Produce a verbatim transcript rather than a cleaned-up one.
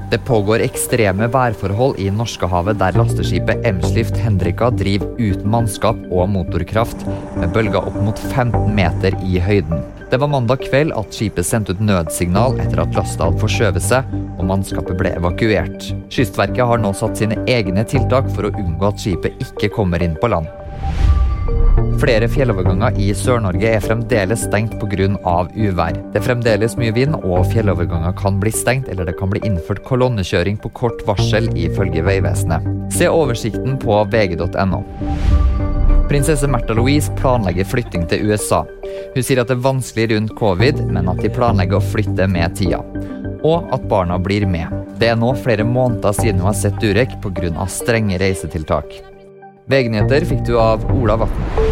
Det pågår ekstreme værforhold i Norskehavet der lasteskipet Eimslift Hendrika driver uten mannskap og motorkraft, med bølger opp mot femten meter i høyden. Det var mandag kveld at skipet sendte ut nødsignal etter at lasta hadde forskjøvet seg, og mannskapet ble evakuert. Kystverket har nå satt sine egne tiltak for å unngå at skipet ikke kommer inn på land. Flere fjelloverganger i Sør-Norge er fremdeles stengt på grunn av uvær. Det er fremdeles mye vind, og fjelloverganger kan bli stengt, eller det kan bli innført kolonnekjøring på kort varsel ifølge Veivesenet. Se oversikten på v g punktum n o. Prinsesse Märtha Louise planlegger flytting til U S A. Hun sier at det er vanskelig rundt covid, men at de planlegger å flytte med tida. Og at barna blir med. Det er nå flere måneder siden hun har sett Durek på grunn av strenge reisetiltak. V G-nyheter fikk du av Ola Vatn.